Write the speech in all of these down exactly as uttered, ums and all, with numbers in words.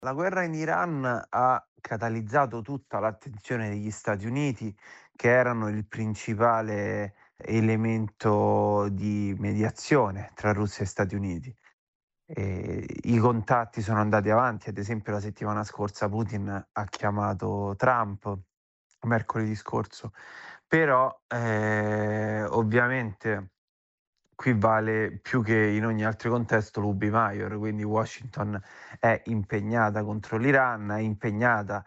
La guerra in Iran ha catalizzato tutta l'attenzione degli Stati Uniti, che erano il principale elemento di mediazione tra Russia e Stati Uniti. Ehm, I contatti sono andati avanti, ad esempio la settimana scorsa Putin ha chiamato Trump, mercoledì scorso, però, ehm, ovviamente qui vale più che in ogni altro contesto l'ubi maior, quindi Washington è impegnata contro l'Iran, è impegnata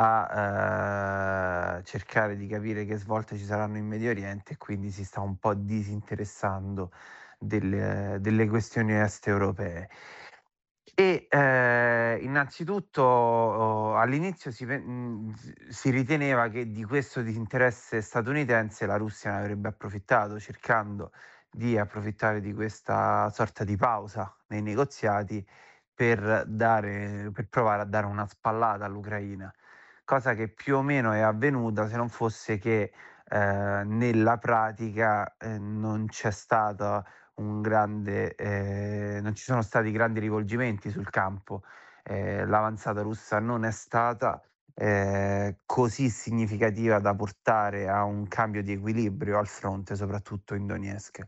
a, ehm, cercare di capire che svolte ci saranno in Medio Oriente e quindi si sta un po' disinteressando del delle questioni est europee. E, ehm, innanzitutto, o all'inizio si pe mhmm, s si riteneva che di questo disinteresse statunitense la Russia ne avrebbe approfittato, cercando di approfittare di questa sorta di pausa nei negoziati per dare per provare a dare una spallata all'Ucraina, cosa che più o meno è avvenuta, se non fosse che, ehm, nella pratica, ehm, non c'è stata un grande ehm, non ci sono stati grandi rivolgimenti sul campo. Ehm, l'avanzata russa non è stata, ehm, così significativa da portare a un cambio di equilibrio al fronte, soprattutto in Donetsk.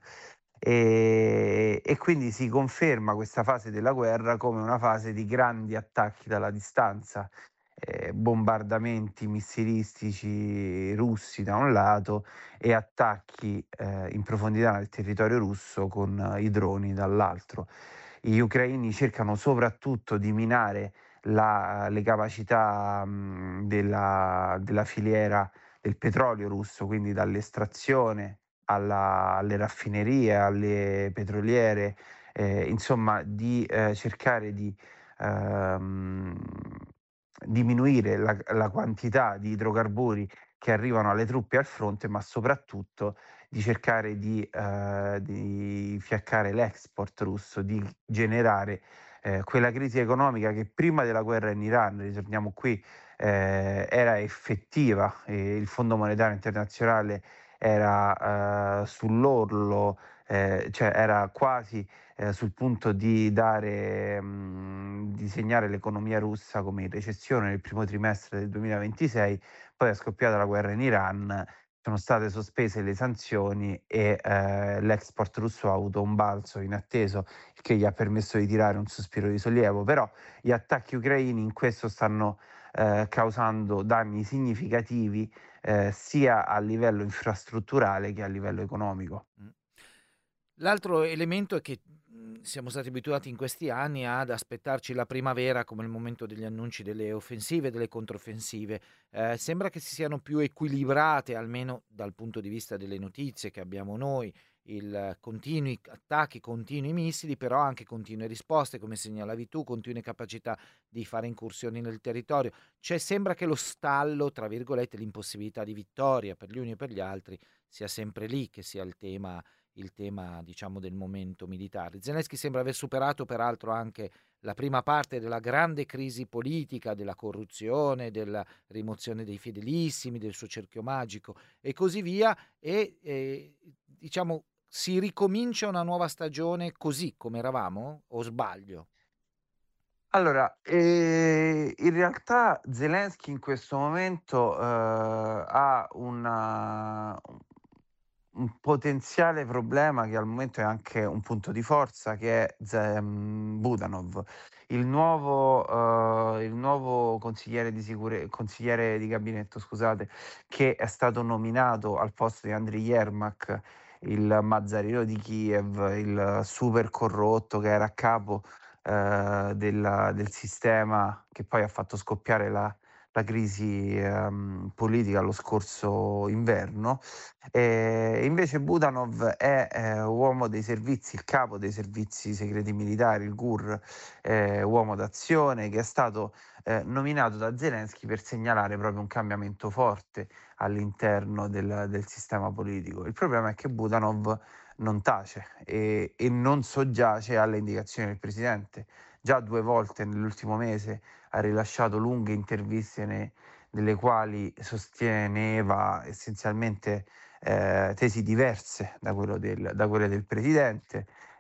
Ehm, e quindi si conferma questa fase della guerra come una fase di grandi attacchi dalla distanza, ehm, bombardamenti missilistici russi da un lato e attacchi, ehm, in profondità nel territorio russo con eh, i droni dall'altro. Gli ucraini cercano soprattutto di minare la le capacità, mhmm, della della filiera del petrolio russo, quindi dall'estrazione alla alle raffinerie, alle petroliere, ehm, insomma di, ehm, cercare di, ehm, diminuire la la quantità di idrocarburi che arrivano alle truppe al fronte, ma soprattutto di cercare di, ehm, di fiaccare l'export russo, di generare, ehm, quella crisi economica che prima della guerra in Iran, ritorniamo qui, ehm, era effettiva e il Fondo Monetario Internazionale era, ehm, sull'orlo, ehm, cioè era quasi, ehm, sul punto di dare mhmm, di segnare l'economia russa come in recessione nel primo trimestre del duemilaventisei, poi è scoppiata la guerra in Iran, sono state sospese le sanzioni e, ehm, l'export russo ha avuto un balzo inatteso, il che gli ha permesso di tirare un sospiro di sollievo. Però gli attacchi ucraini in questo stanno, ehm, causando danni significativi, ehm, sia a livello infrastrutturale che a livello economico. Mh. L'altro elemento è che, mhmm, siamo stati abituati in questi anni ad aspettarci la primavera come il momento degli annunci delle offensive e delle controffensive. Ehm, sembra che si siano più equilibrate, almeno dal punto di vista delle notizie che abbiamo noi, il continui attacchi, continui missili, però anche continue risposte, come segnalavi tu, continue capacità di fare incursioni nel territorio. Cioè sembra che lo "stallo", tra virgolette, l'impossibilità di vittoria per gli uni e per gli altri sia sempre lì, che sia il tema il tema diciamo del momento militare. Zelensky sembra aver superato peraltro anche la prima parte della grande crisi politica, della corruzione, della rimozione dei fedelissimi, del suo cerchio magico e così via e, ehm, diciamo si ricomincia una nuova stagione così come eravamo o sbaglio? Allora, ehm, in realtà Zelensky in questo momento, uhm, ha una un un potenziale problema che al momento è anche un punto di forza, che è Ze mhmm, Budanov, il nuovo uhm, il nuovo consigliere di sicure consigliere di gabinetto, scusate, che è stato nominato al posto di Andriy Yermak, il mazzarino di Kiev, il super corrotto che era a capo, ehm, della del sistema che poi ha fatto scoppiare la la crisi, ehm, politica lo scorso inverno. Ehm, invece Budanov è, ehm, uomo dei servizi, il capo dei servizi segreti militari, il GUR, ehm, uomo d'azione, che è stato, ehm, nominato da Zelensky per segnalare proprio un cambiamento forte all'interno del del sistema politico. Il problema è che Budanov non tace e e non soggiace alle indicazioni del presidente. Già due volte nell'ultimo mese ha rilasciato lunghe interviste ne nelle quali sosteneva essenzialmente, ehm, tesi diverse da quello del da quelle del presidente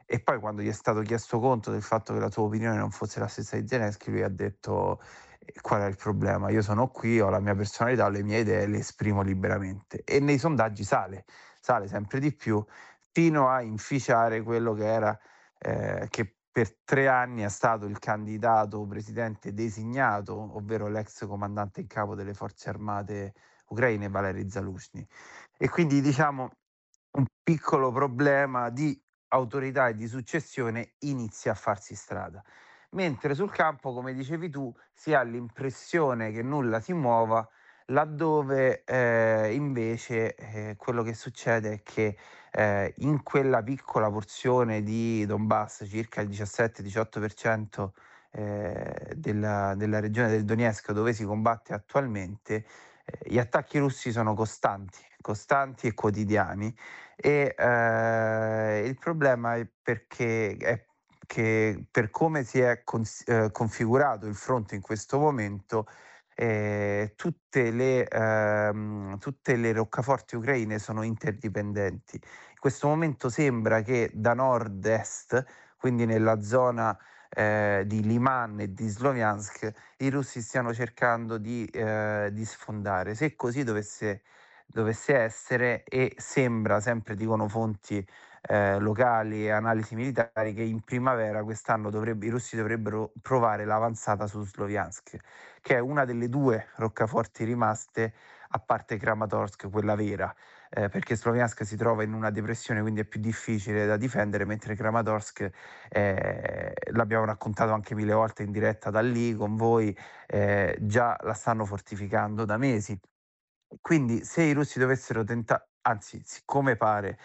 E poi quando gli è stato chiesto conto del fatto che la sua opinione non fosse la stessa di Zelensky, lui ha detto: "E qual è il problema? Io sono qui, ho la mia personalità, ho le mie idee, le esprimo liberamente." E nei sondaggi sale, sale sempre di più, fino a inficiare quello che era ehm, che per tre anni è stato il candidato presidente designato, ovvero l'ex comandante in capo delle forze armate ucraine, Valery Zaluzhny. E quindi diciamo un piccolo problema di autorità e di successione inizia a farsi strada. Mentre sul campo, come dicevi tu, si ha l'impressione che nulla si muova, laddove eh, invece eh, quello che succede è che eh, in quella piccola porzione di Donbass, circa il diciassette-diciotto per cento eh, della, della regione del Donetsk dove si combatte attualmente, eh, gli attacchi russi sono costanti, costanti e quotidiani e, ehm, il problema è perché è che per come si è cons ehm, configurato il fronte in questo momento, ehm, tutte le ehm, tutte le roccaforti ucraine sono interdipendenti. In questo momento sembra che da nord-est, quindi nella zona, ehm, di Liman e di Sloviansk, i russi stiano cercando di ehm, di sfondare. Se così dovesse dovesse essere e sembra, sempre dicono fonti eh, locali e analisi militari, che in primavera quest'anno dovrebbe, i russi dovrebbero provare l'avanzata su Sloviansk, che è una delle due roccaforti rimaste, a parte Kramatorsk, quella vera, eh, perché Sloviansk si trova in una depressione, quindi è più difficile da difendere, mentre Kramatorsk, eh, l'abbiamo raccontato anche mille volte in diretta da lì con voi, eh, già la stanno fortificando da mesi. Quindi se i russi dovessero tenta anzi, siccome pare,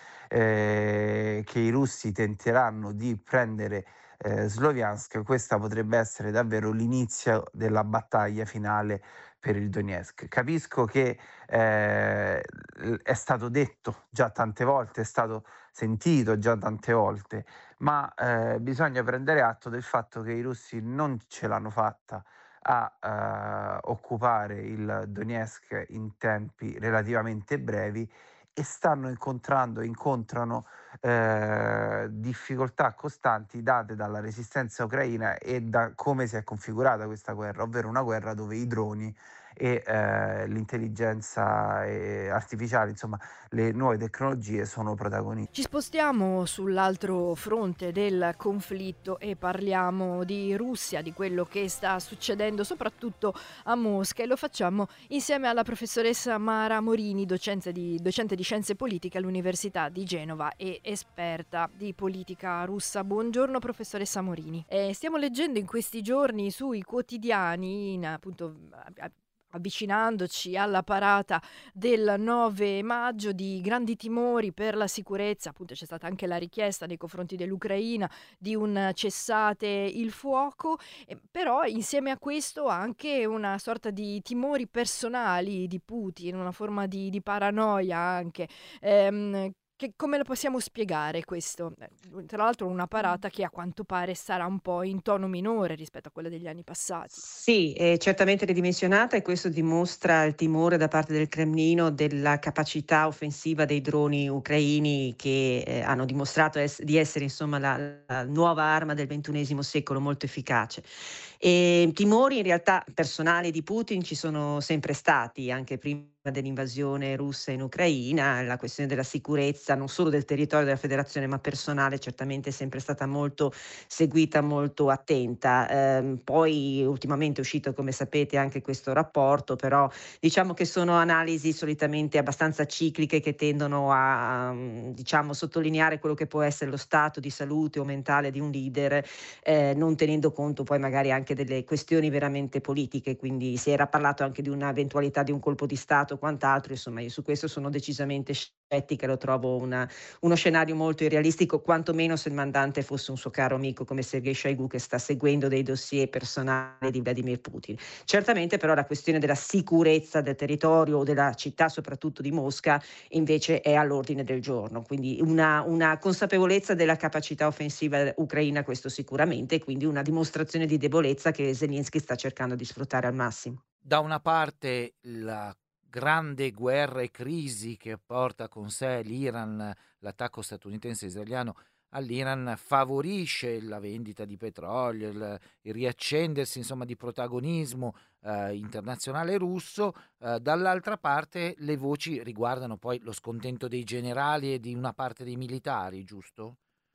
ehm, che i russi tenteranno di prendere, ehm, Sloviansk, questa potrebbe essere davvero l'inizio della battaglia finale per il Donetsk. Capisco che, ehm, l è stato detto già tante volte, è stato sentito già tante volte, ma, ehm, bisogna prendere atto del fatto che i russi non ce l'hanno fatta a, ehm, occupare il Donetsk in tempi relativamente brevi e stanno incontrando incontrano, ehm, difficoltà costanti date dalla resistenza ucraina e da come si è configurata questa guerra, ovvero una guerra dove i droni e, ehm, l'intelligenza, ehm, artificiale, insomma le nuove tecnologie sono protagoni Ci spostiamo sull'altro fronte del conflitto e parliamo di Russia, di quello che sta succedendo soprattutto a Mosca, e lo facciamo insieme alla professoressa Mara Morini, docente di, docente di scienze politiche all'Università di Genova e esperta di politica russa. Buongiorno professoressa Morini. Eh, stiamo leggendo in questi giorni sui quotidiani, in, appunto, a- a- avvicinandoci alla parata del nove maggio, di grandi timori per la sicurezza. Appunto c'è stata anche la richiesta nei confronti dell'Ucraina di un cessate il fuoco, eh, però insieme a questo anche una sorta di timori personali di Putin, una forma di, di paranoia anche. Ehm, che, come lo possiamo spiegare questo? Eh, Tra l'altro una parata che a quanto pare sarà un po' in tono minore rispetto a quella degli anni passati. Sì, è certamente ridimensionata e questo dimostra il timore da parte del Cremlino della capacità offensiva dei droni ucraini che eh, hanno dimostrato es- di essere insomma la, la nuova arma del ventunesimo secolo molto efficace. E timori in realtà personali di Putin ci sono sempre stati, anche prima dell'invasione russa in Ucraina. La questione della sicurezza non solo del territorio della federazione ma personale certamente è sempre stata molto seguita, molto attenta. Ehm, poi ultimamente è uscito, come sapete, anche questo rapporto, però diciamo che sono analisi solitamente abbastanza cicliche che tendono a, mm, diciamo, sottolineare quello che può essere lo stato di salute o mentale di un leader, eh, non tenendo conto poi magari anche delle questioni veramente politiche. Quindi si era parlato anche di un'eventualità di un colpo di Stato o quant'altro. Insomma, io su questo sono decisamente scettica, lo trovo una uno scenario molto irrealistico, quantomeno se il mandante fosse un suo caro amico come Sergei Shoigu, che sta seguendo dei dossier personali di Vladimir Putin. Certamente però la questione della sicurezza del territorio o della città, soprattutto di Mosca, invece è all'ordine del giorno. Quindi una, una consapevolezza della capacità offensiva ucraina, questo sicuramente, e quindi una dimostrazione di debolezza che Zelensky sta cercando di sfruttare al massimo. Da una parte la grande guerra e crisi che porta con sé l'Iran, l'attacco statunitense e israeliano all'Iran favorisce la vendita di petrolio, il, il riaccendersi insomma di protagonismo eh, internazionale russo. Eh, dall'altra parte le voci riguardano poi lo scontento dei generali e di una parte dei militari, giusto?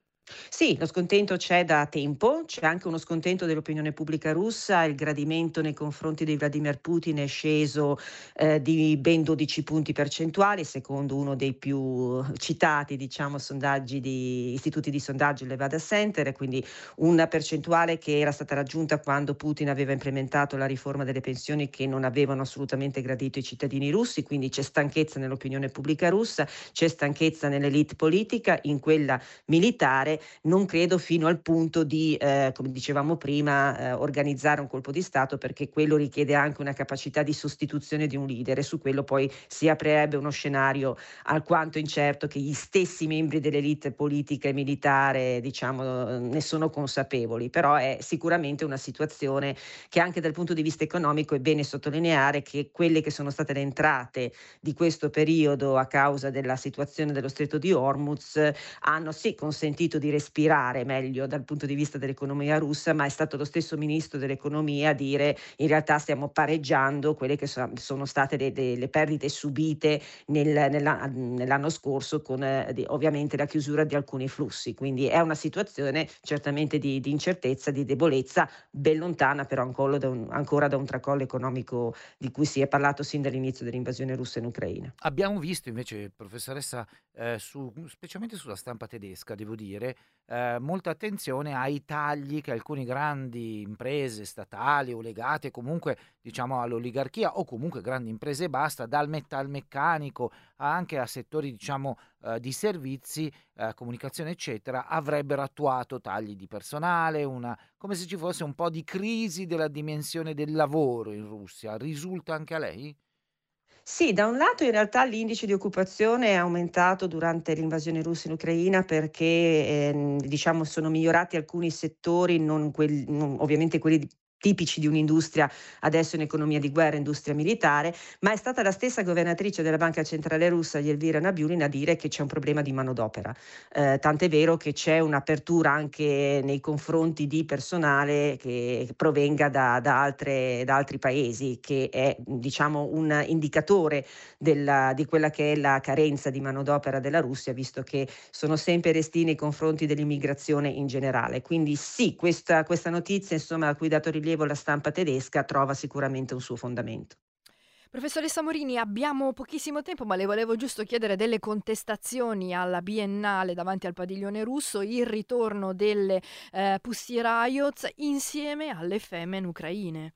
Sì, lo scontento c'è da tempo, c'è anche uno scontento dell'opinione pubblica russa, il gradimento nei confronti di Vladimir Putin è sceso eh, di ben dodici punti percentuali, secondo uno dei più citati, diciamo, sondaggi di istituti di sondaggio, il Levada Center, quindi una percentuale che era stata raggiunta quando Putin aveva implementato la riforma delle pensioni che non avevano assolutamente gradito i cittadini russi, quindi c'è stanchezza nell'opinione pubblica russa, c'è stanchezza nell'elite politica, in quella militare, non credo fino al punto di, eh, come dicevamo prima, eh, organizzare un colpo di Stato, perché quello richiede anche una capacità di sostituzione di un leader e su quello poi si aprirebbe uno scenario alquanto incerto che gli stessi membri dell'elite politica e militare, diciamo, ne sono consapevoli, però è sicuramente una situazione che anche dal punto di vista economico è bene sottolineare che quelle che sono state le entrate di questo periodo a causa della situazione dello Stretto di Hormuz hanno sì consentito di respirare meglio dal punto di vista dell'economia russa, ma è stato lo stesso ministro dell'economia a dire in realtà stiamo pareggiando quelle che so- sono state le, le- le perdite subite nel- nella- nell'anno scorso con eh, di- ovviamente la chiusura di alcuni flussi. Quindi è una situazione certamente di, di incertezza, di debolezza, ben lontana però ancora da un, ancora da un tracollo economico di cui si è parlato sin dall'inizio dell'invasione russa in Ucraina. Abbiamo visto invece, professoressa, eh, su, specialmente sulla stampa tedesca, devo dire, eh, molta attenzione ai tagli che alcune grandi imprese statali o legate comunque, diciamo, all'oligarchia o comunque grandi imprese e basta, dal metalmeccanico anche a settori, diciamo, eh, di servizi, eh, comunicazione, eccetera, avrebbero attuato tagli di personale, una, come se ci fosse un po' di crisi della dimensione del lavoro in Russia. Risulta anche a lei? Sì, da un lato in realtà l'indice di occupazione è aumentato durante l'invasione russa in Ucraina perché, ehm, diciamo sono migliorati alcuni settori, non quel non ovviamente quelli di tipici di un'industria adesso in economia di guerra, industria militare, ma è stata la stessa governatrice della Banca Centrale Russa, Elvira Nabiulin, a dire che c'è un problema di manodopera. Eh, tant'è vero che c'è un'apertura anche nei confronti di personale che provenga da, da altre- da altri paesi, che è diciamo un indicatore della- di quella che è la carenza di manodopera della Russia, visto che sono sempre resti nei confronti dell'immigrazione in generale. Quindi sì, questa, questa notizia, insomma, a cui ha dato rilievo la stampa tedesca, trova sicuramente un suo fondamento. Professoressa Morini, abbiamo pochissimo tempo, ma le volevo giusto chiedere delle contestazioni alla Biennale davanti al padiglione russo, il ritorno delle eh, Pussy Riots insieme alle Femen ucraine.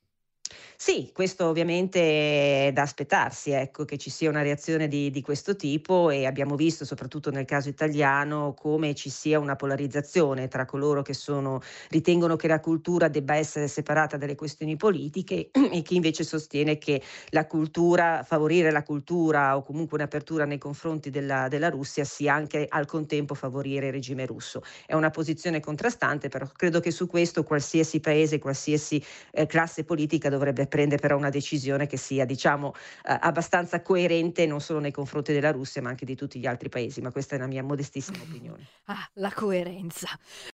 Sì, questo ovviamente è da aspettarsi, ecco, che ci sia una reazione di, di questo tipo e abbiamo visto, soprattutto nel caso italiano, come ci sia una polarizzazione tra coloro che sono, ritengono che la cultura debba essere separata dalle questioni politiche e chi invece sostiene che la cultura, favorire la cultura o comunque un'apertura nei confronti della, della Russia sia anche al contempo favorire il regime russo. È una posizione contrastante, però credo che su questo qualsiasi paese, qualsiasi eh, classe politica dovrebbe prendere però una decisione che sia, diciamo, eh, abbastanza coerente non solo nei confronti della Russia, ma anche di tutti gli altri paesi. Ma questa è la mia modestissima opinione. Ah, la coerenza.